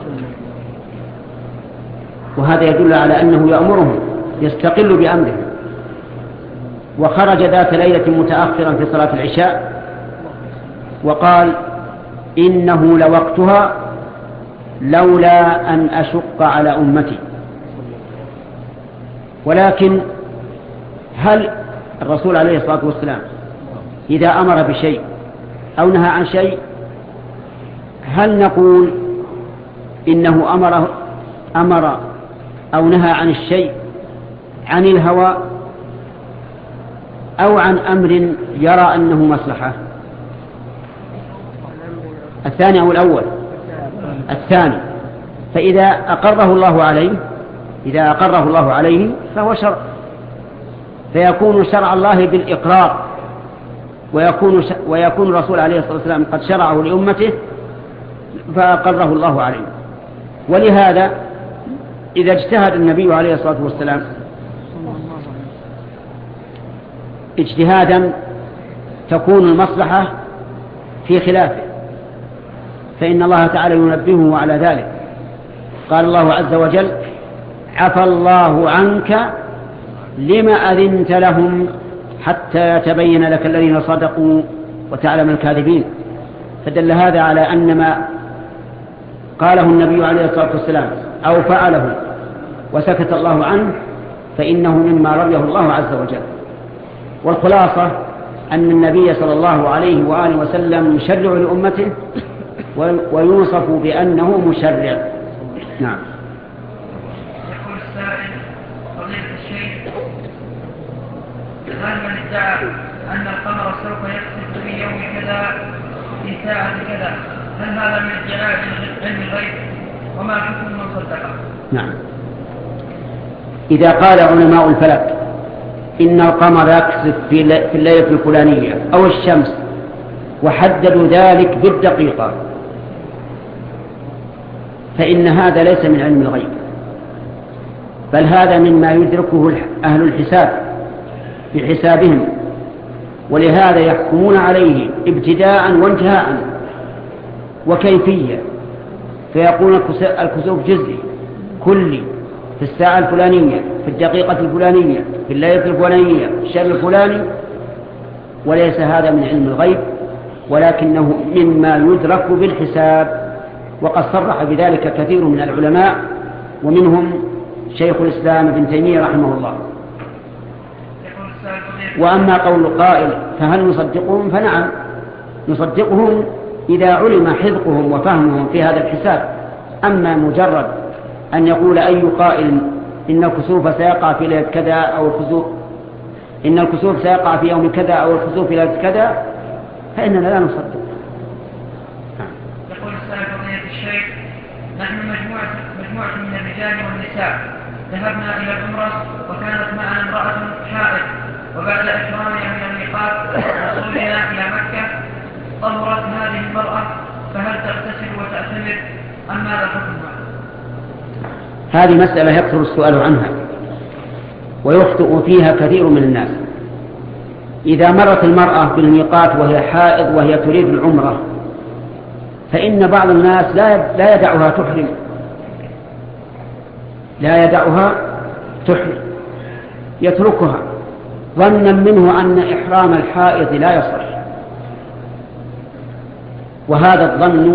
وهذا يدل على أنه يأمرهم، يستقل بأمره. وخرج ذات ليلة متأخرا في صلاة العشاء وقال: إنه لوقتها لولا أن أشق على أمتي. ولكن هل الرسول عليه الصلاة والسلام إذا أمر بشيء أو نهى عن شيء هل نقول إنه أمر أو نهى عن الشيء عن الهوى أو عن أمر يرى أنه مصلحة؟ الثاني أو الأول؟ الثاني. فإذا أقره الله عليه فهو شرع، فيكون شرع الله بالإقرار ويكون الرسول عليه الصلاة والسلام قد شرعه لأمته فأقره الله عليه. ولهذا إذا اجتهد النبي عليه الصلاة والسلام اجتهادا تكون المصلحة في خلافه فإن الله تعالى ينبهه على ذلك. قال الله عز وجل: عفى الله عنك لما أذنت لهم حتى يتبين لك الذين صدقوا وتعلم الكاذبين. فدل هذا على أن ما قاله النبي عليه الصلاة والسلام أو فعله وسكت الله عنه فإنه مما رضيه الله عز وجل. والخلاصة أن النبي صلى الله عليه وآله وسلم يشرع لأمته ويوصف بأنه مشرع. نعم. يقول السائل: فضيلة الشيخ، هل من ادعى أن القمر سوف يخسف في يوم كذا في ساعة كذا هل هذا من ادعاء علم الغيب؟ وما حكم من صدقه؟ نعم. إذا قال علماء الفلك إن القمر يكسف في الليلة الفلانية أو الشمس وحددوا ذلك بالدقيقة فإن هذا ليس من علم الغيب، بل هذا مما يدركه أهل الحساب بحسابهم، ولهذا يحكمون عليه ابتداء وانتهاء وكيفية. فيقول الكسوف جزئي كلي في الساعة الفلانية في الدقيقة الفلانية في الليلة الفلانية في الشهر الفلاني، وليس هذا من علم الغيب ولكنه مما يدرك بالحساب. وقد صرح بذلك كثير من العلماء ومنهم شيخ الإسلام ابن تيمية رحمه الله. وأما قول قائل فهل نصدقهم؟ فنعم نصدقهم إذا علم حذقهم وفهمهم في هذا الحساب. أما مجرد أن يقول أي قائل إن الكسوف سيقع في ليلة كذا أو الخسوف إن الكسوف سيقع في يوم كذا أو الخسوف في ليلة كذا فإننا لا نصدق. يقول السائل: فضيلة الشيخ، نحن مجموعة من الرجال والنساء ذهبنا إلى العمرة وكانت معنا امرأة حائض، وبعد إحرامها من الميقات وصولنا إلى مكة طهرت هذه المرأة، فهل تغتسل وتعتمر أم ماذا حكمها؟ هذه مسألة يكثر السؤال عنها ويخطئ فيها كثير من الناس. إذا مرت المرأة بالميقات وهي حائض وهي تريد العمرة فإن بعض الناس لا يدعها تحرم يتركها ظنا منه أن إحرام الحائض لا يصح، وهذا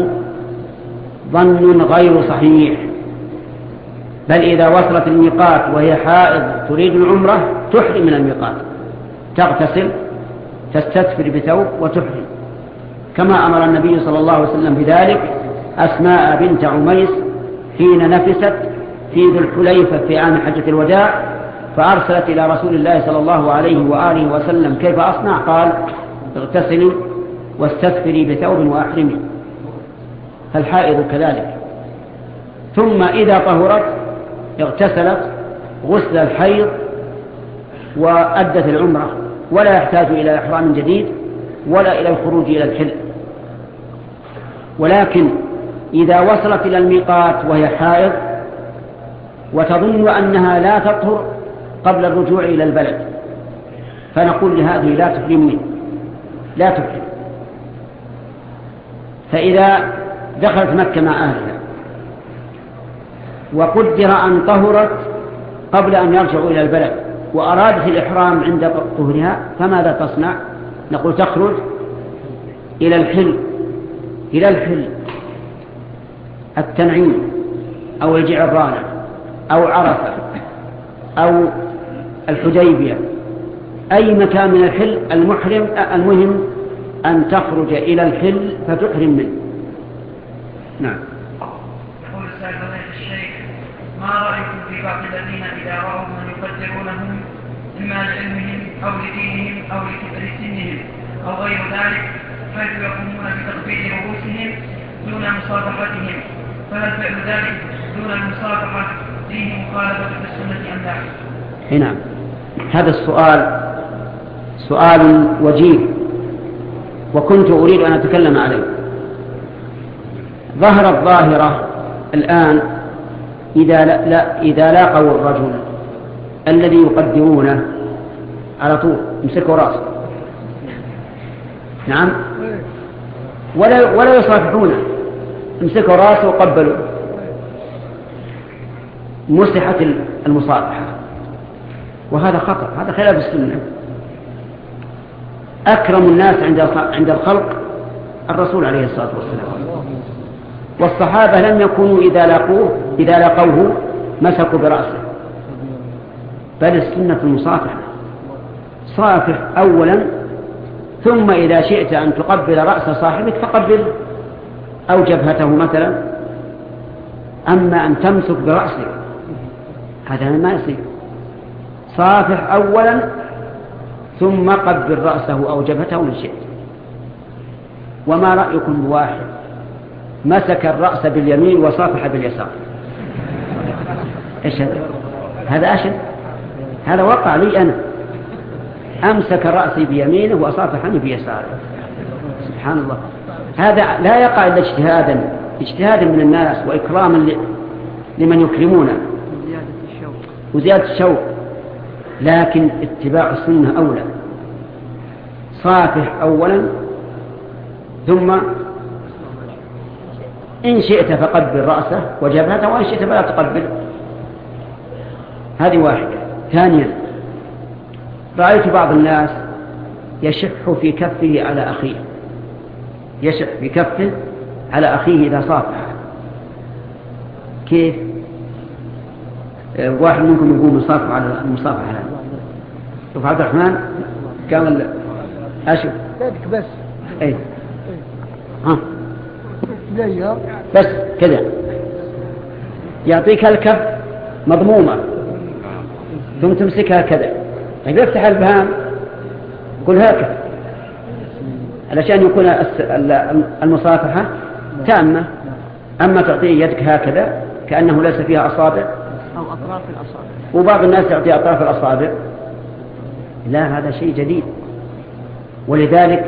ظن غير صحيح. بل إذا وصلت الميقات وهي حائض تريد العمرة تحرم من الميقات، تغتسل تستثفر بثوب وتحرم، كما أمر النبي صلى الله عليه وسلم بذلك أسماء بنت عميس حين نفست في ذو الحليفة في عام حجة الوداع، فأرسلت إلى رسول الله صلى الله عليه وآله وسلم كيف أصنع؟ قال: اغتسلي واستثفري بثوب وأحرمي. فالحائض كذلك. ثم إذا طهرت اغتسلت غسل الحيض وأدت العمرة، ولا يحتاج إلى إحرام جديد ولا إلى الخروج إلى الحل. ولكن إذا وصلت إلى الميقات وهي حائض وتظن أنها لا تطهر قبل الرجوع إلى البلد فنقول لهذه لا تحرمي، لا تحرم. فإذا دخلت مكة مع أهلها وقدر أن طهرت قبل أن يرجعوا إلى البلد وأرادت الإحرام عند طهرها فماذا تصنع؟ نقول تخرج إلى الحل التنعيم أو الجعرانة أو عرفة أو الحديبية، أي مكان من الحل المحرم. المهم أن تخرج إلى الحل فتحرم منه. نعم. يقول السائل: فضيلة الشيخ، ما رأيكم في بعض الذين إذا رأوا من يقدرونهم إما لعلمهم أو لدينهم أو لكبر سنهم أو غير ذلك حيث يقومون بتقبيل رؤوسهم دون مصافحتهم، فهل فعل ذلك دون المصافحة فيه مخالفة بالسنة أم لا؟ نعم. هذا السؤال سؤال وجيه وكنت أريد أن أتكلم عليه. ظهرت ظاهرة الآن إذا لاقوا الرجل الذي يقدرونه على طول يمسكوا رأسه، نعم، ولا يصافحونه، يمسكوا رأسه وقبلوا. مسحت المصافحة، وهذا خطأ، هذا خلاف السنة. أكرم الناس عند الخلق الرسول عليه الصلاة والسلام، والصحابة لم يكونوا إذا لقوه مسكوا برأسه، بل السنة المصافحة. صافح أولا، ثم إذا شئت أن تقبل رأس صاحبك فقبل أو جبهته مثلا. أما أن تمسك برأسك هذا ما يصير. صافح أولا ثم قبل رأسه أو جبهته إن شئت. وما رأيكم بواحد مسك الرأس باليمين وصافح باليسار؟ إيش هذا؟ أشد. هذا وقع لي أنا، أمسك رأسي بيمينه وصافحني بيساره. سبحان الله. هذا لا يقع إلا اجتهادا من الناس وإكراما لمن يكرمونه وزيادة الشوق، لكن اتباع السنة أولى. صافح أولا ثم إن شئت فقبل رأسه وجبهته، وإن شئت فلا تقبل. هذه واحدة. ثانيا، رأيت بعض الناس يشح في كفه على أخيه، يشح في كفه على أخيه إذا صافح. كيف؟ واحد منكم يقول مصافح على المصافحة هذا. شوف عبد الرحمن قال أشوف ذلك بس أي ها ليا بس كذا، يعطيك الكف مضمومة ثم تمسكها كذا، طيب يفتح البهام يقول هكذا علشان يكون المصافحة تامة. أما تعطيه يدك هكذا كأنه ليس فيها أصابع أو أطراف الأصابع، وبعض الناس يعطي أطراف الأصابع، لا، هذا شيء جديد. ولذلك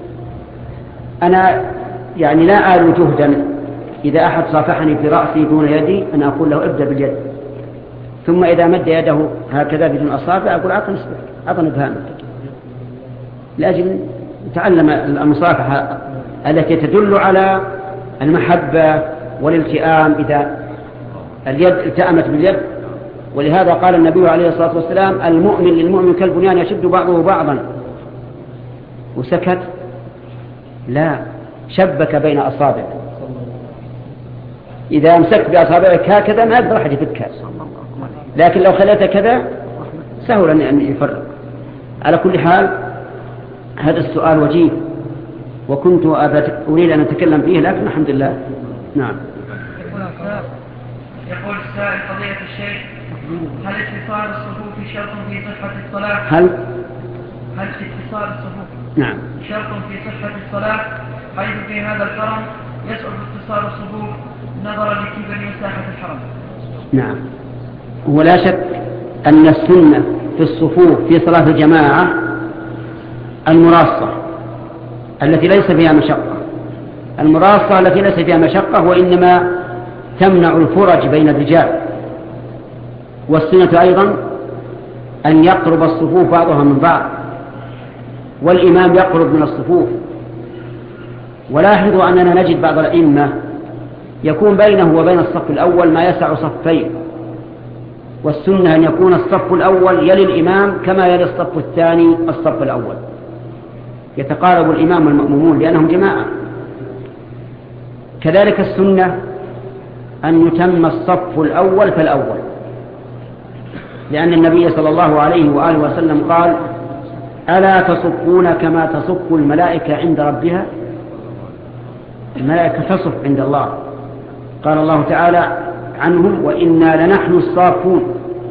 أنا يعني لا آل جهدا إذا أحد صافحني في رأسي دون يدي أنا أقول له ابدأ باليد، ثم إذا مد يده هكذا بدون أصابع أقول أعطني بهامك، لأجل تعلم المصافحة التي تدل على المحبة والالتئام إذا اليد التأمت باليد. ولهذا قال النبي عليه الصلاة والسلام المؤمن للمؤمن كالبنيان يشد بعضه بعضا، وسكت، لا، شبك بين أصابع. إذا أمسكت بأصابعك هكذا ما أقدر أحد يفكها، لكن لو خليت كذا سهل أن يفرق. على كل حال هذا السؤال وجيه، وكنت أريد أن أتكلم فيه، لكن الحمد لله. نعم. يقول السائل قضية الشيخ، هل اتصال الصفوف شرط في صحة الصلاة؟ هل اتصال الصفوف نعم شرط في صحة الصلاة، حيث في هذا الحرم يصعب اتصال الصفوف نظرا لكبر مساحة الحرم؟ نعم. ولا شك أن السنة في الصفوف في صلاة الجماعة المراصة التي ليس فيها مشقة، المراصة التي ليس فيها مشقة، وإنما تمنع الفرج بين الرجال. والسنة أيضا أن يقرب الصفوف بعضها من بعض، والإمام يقرب من الصفوف. ولاحظوا أننا نجد بعض الأئمة يكون بينه وبين الصف الأول ما يسع صفين، والسنة أن يكون الصف الأول يلي الإمام كما يلي الصف الثاني الصف الأول، يتقارب الإمام والمأمومون لأنهم جماعة. كذلك السنة أن يتم الصف الأول فالأول، لأن النبي صلى الله عليه وآله وسلم قال ألا تصفون كما تصف الملائكة عند ربها؟ الملائكة تصف عند الله، قال الله تعالى عنهم وإنا لنحن الصافون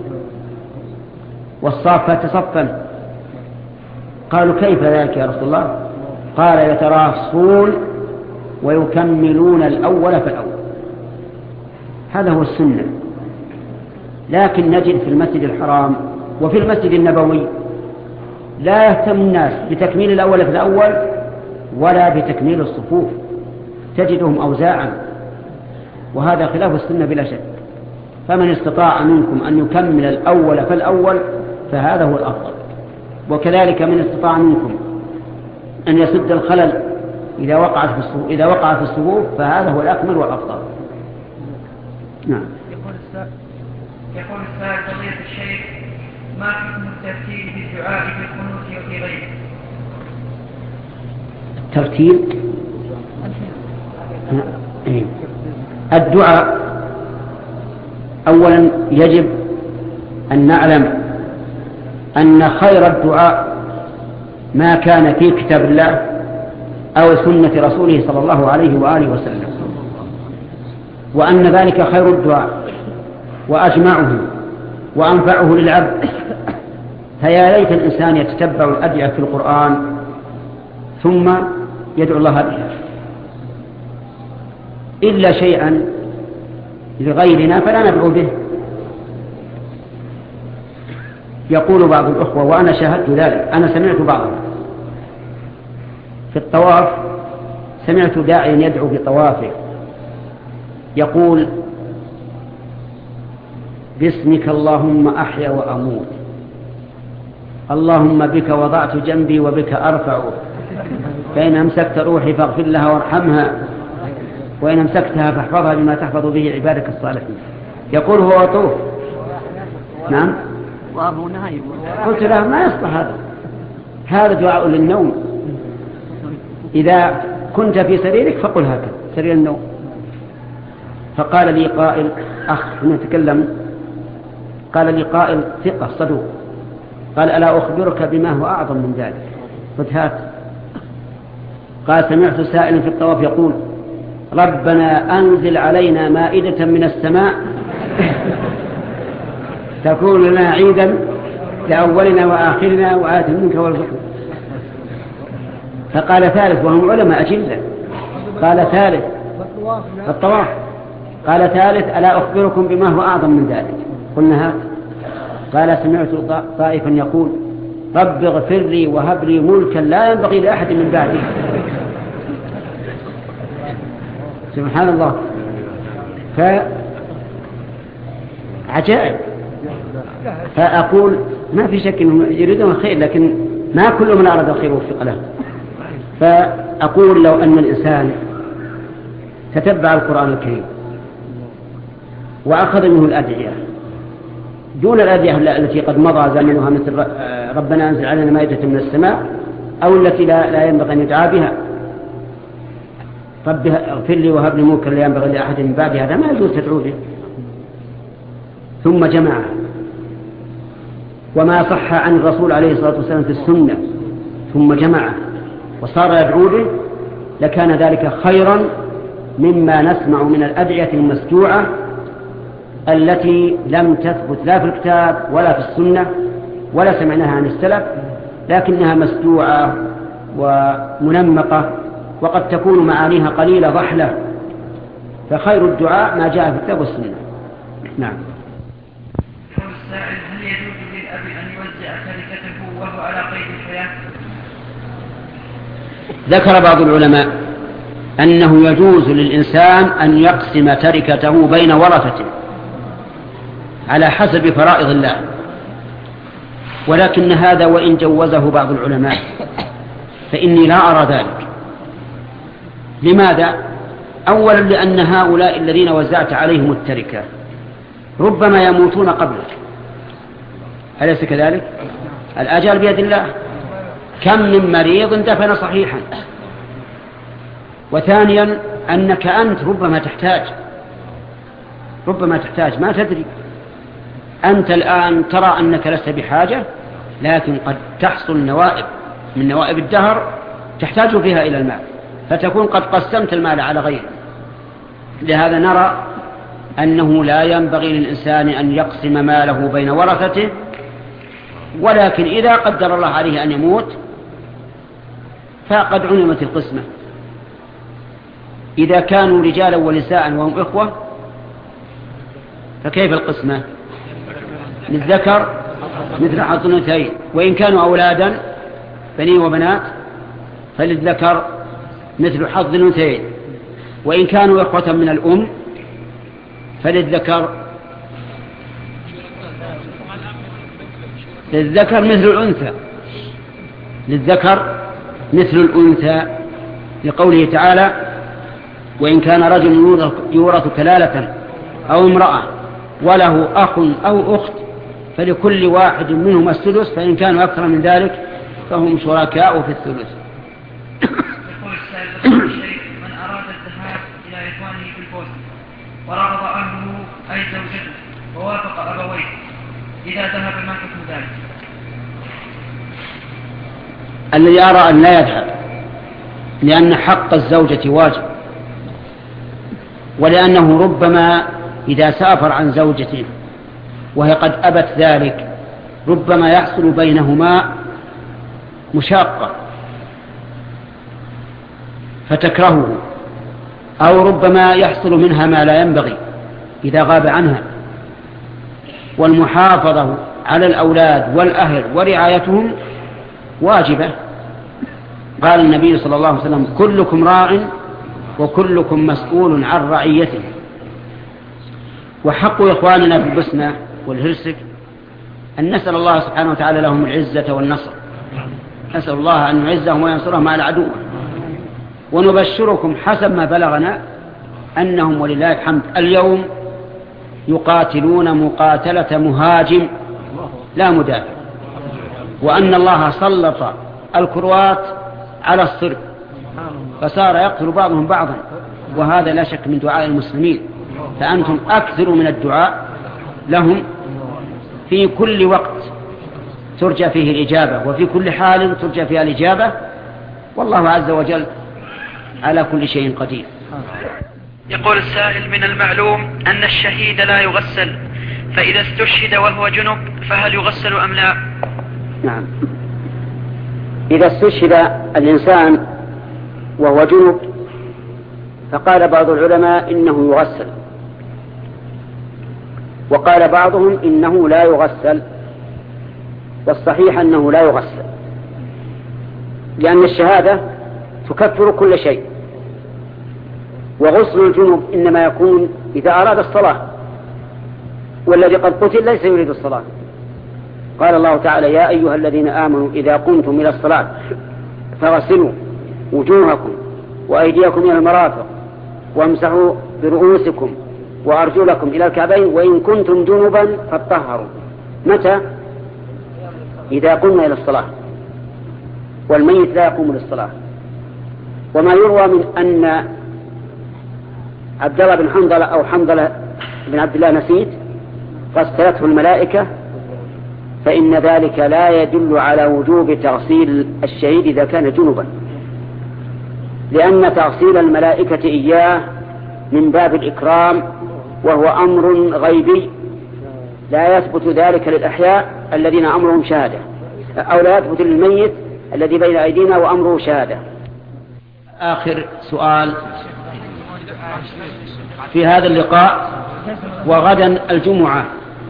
والصافات صفا. قالوا كيف ذلك يا رسول الله؟ قال يتراصون ويكملون الأول فالأول. هذا هو السنة. لكن نجد في المسجد الحرام وفي المسجد النبوي لا يهتم الناس بتكميل الأول في الأول ولا بتكميل الصفوف، تجدهم أوزاعا، وهذا خلاف السنة بلا شك. فمن استطاع منكم أن يكمل الأول فالأول فهذا هو الأفضل، وكذلك من استطاع منكم أن يسد الخلل إذا وقع في الصفوف فهذا هو الأكمل والأفضل. نعم. يقول السائل فضيلة الشيخ: ما حكم الترتيب في الدعاء في القنوت وفي غيره؟ الترتيب الدعاء أولا يجب أن نعلم أن خير الدعاء ما كان في كتاب الله أو سنة رسوله صلى الله عليه وآله وسلم، وأن ذلك خير الدعاء وأجمعه وأنفعه للعبد. فيا ليت الإنسان يتتبع الأدعية في القرآن ثم يدعو الله بها، إلا شيئا لغيرنا فلا ندعو به. يقول بعض الأخوة وأنا شاهدت ذلك، أنا سمعت بعضهم في الطواف، سمعت داعيا يدعو بطوافه يقول: باسمك اللهم أحيا وأموت، اللهم بك وضعت جنبي وبك أرفع، فإن أمسكت روحي فاغفر لها وارحمها، وإن أمسكتها فاحفظها بما تحفظ به عبادك الصالحين. يقول هو طوف. نعم. قلت له ما يصلح هذا دعاء للنوم، إذا كنت في سريرك فقل هكذا سرير النوم. فقال لي قائل أخ نتكلم، قال لي قائل ثقة صدوق، قال: ألا أخبرك بما هو أعظم من ذلك؟ قلت هات. قال: سمعت سائلا في الطواف يقول: ربنا أنزل علينا مائدة من السماء تكون لنا عيدا لأولنا وآخرنا وآت منك وارزقنا. فقال ثالث، وهم علماء أجلة، قال ثالث الطواف، قال ثالث: ألا أخبركم بما هو أعظم من ذلك؟ قلنا هات. قال: سمعت طائفا يقول: رب اغفر لي وهب لي ملكا لا ينبغي لأحد من بعدي. سبحان الله. فعجائب. فأقول ما في شك أنهم يريدون الخير، لكن ما كل من أراد الخير وفق له. فأقول لو أن الإنسان تتبع القرآن الكريم وأخذ منه الأدعية دون الأدعية التي قد مضى زمنها، مثل ربنا أنزل علينا مائدة من السماء، أو التي لا ينبغي أن يدعى بها، رب اغفر لي وهب لي ملكا لا ينبغي لأحد من بعدي، هذا ما يجوز تدعو به. ثم جمع وما صح عن الرسول عليه الصلاة والسلام في السنة ثم جمعه وصار يدعو به، لكان ذلك خيرا مما نسمع من الأدعية المسجوعة التي لم تثبت لا في الكتاب ولا في السنة ولا سمعناها عن السلف، لكنها مسجوعة ومنمقة وقد تكون معانيها قليلة ضحلة. فخير الدعاء ما جاء في الكتاب والسنة. نعم. السائل: هل يجوز للأب أن يوزع تركته وهو على قيد الحياة؟ ذكر بعض العلماء أنه يجوز للإنسان أن يقسم تركته بين ورثته على حسب فرائض الله، ولكن هذا وإن جوزه بعض العلماء فإني لا أرى ذلك. لماذا؟ أولا لأن هؤلاء الذين وزعت عليهم التركة ربما يموتون قبلك، أليس كذلك؟ الأجل بيد الله، كم من مريض دفن صحيحا. وثانيا أنك أنت ربما تحتاج ما تدري. أنت الآن ترى أنك لست بحاجة، لكن قد تحصل نوائب من نوائب الدهر تحتاج فيها إلى المال، فتكون قد قسمت المال على غيره. لهذا نرى أنه لا ينبغي للإنسان أن يقسم ماله بين ورثته، ولكن إذا قدر الله عليه أن يموت فقد علمت القسمة. إذا كانوا رجالا ونساء وهم إخوة فكيف القسمة؟ للذكر مثل حظ الأنثيين، وإن كانوا أولادا بنين وبنات فللذكر مثل حظ الأنثيين، وإن كانوا إخوة من الأم فللذكر مثل الأنثى، للذكر مثل الأنثى، لقوله تعالى: وإن كان رجل يورث كلالة أو امرأة وله أخ أو أخت فلكل واحد منهما السدس، فإن كانوا أكثر من ذلك فهم شركاء في الثلث. يقول السائل: من أراد الذهاب إلى إخوانه في البوسنة ورغب أهله أي زوجته ووافق أبويه، إذا ذهب ما حكم ذلك؟ الذي أرى أن لا يذهب، لأن حق الزوجة واجب، ولأنه ربما إذا سافر عن زوجته وهي قد أبت ذلك ربما يحصل بينهما مشاقة فتكرهه، أو ربما يحصل منها ما لا ينبغي إذا غاب عنها. والمحافظة على الأولاد والأهل ورعايتهم واجبة. قال النبي صلى الله عليه وسلم: كلكم راع وكلكم مسؤول عن رعيته. وحق إخواننا في البوسنة والهرسك أن نسأل الله سبحانه وتعالى لهم العزة والنصر، نسأل الله أن يعزهم وينصرهم على العدو. ونبشركم حسب ما بلغنا أنهم ولله الحمد اليوم يقاتلون مقاتلة مهاجم لا مدافع، وأن الله سلط الكروات على الصرب فصار يقتل بعضهم بعضا، وهذا لا شك من دعاء المسلمين. فأنتم أكثروا من الدعاء لهم في كل وقت ترجى فيه الإجابة، وفي كل حال ترجى فيها الإجابة، والله عز وجل على كل شيء قدير. يقول السائل: من المعلوم أن الشهيد لا يغسل، فإذا استشهد وهو جنب فهل يغسل أم لا؟ نعم، إذا استشهد الإنسان وهو جنب فقال بعض العلماء إنه يغسل، وقال بعضهم إنه لا يغسل، والصحيح أنه لا يغسل، لأن الشهادة تكفر كل شيء، وغسل الجنوب إنما يكون إذا أراد الصلاة، والذي قد قتل ليس يريد الصلاة. قال الله تعالى: يا أيها الذين آمنوا إذا قمتم إلى الصلاة فغسلوا وجوهكم وأيديكم إلى المرافق وامسحوا برؤوسكم وأرجلكم إلى الكعبين وإن كنتم جنبا فاطهروا. متى؟ إذا قمنا إلى الصلاة، والميت لا يقوم للصلاة. وما يروى من أن عبد الله بن حنظلة أو حنظلة بن عبد الله نسيت غسلته الملائكة، فإن ذلك لا يدل على وجوب تغسيل الشهيد إذا كان جنبا، لأن تغسيل الملائكة إياه من باب الإكرام، وهو أمر غيبي لا يثبت ذلك للأحياء الذين أمرهم شهادة، أو لا يثبت للميت الذي بين أيدينا وأمره شهادة. آخر سؤال في هذا اللقاء: وغدا الجمعة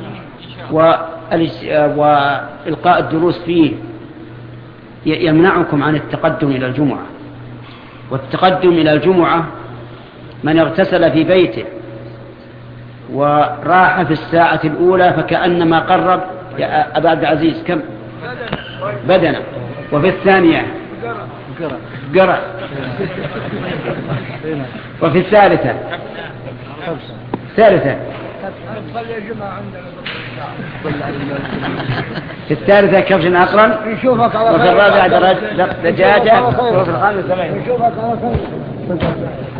وإلقاء الدروس فيه يمنعكم عن التقدم إلى الجمعة، والتقدم إلى الجمعة من اغتسل في بيته وراح في الساعة الأولى فكأنما قرب يا أبا عبد العزيز كم بدنا، وفي الثانية قرأ، وفي الثالثة في الثالثة كبش أقرن، وفي الرابعة دجاجة، وفي الخامسة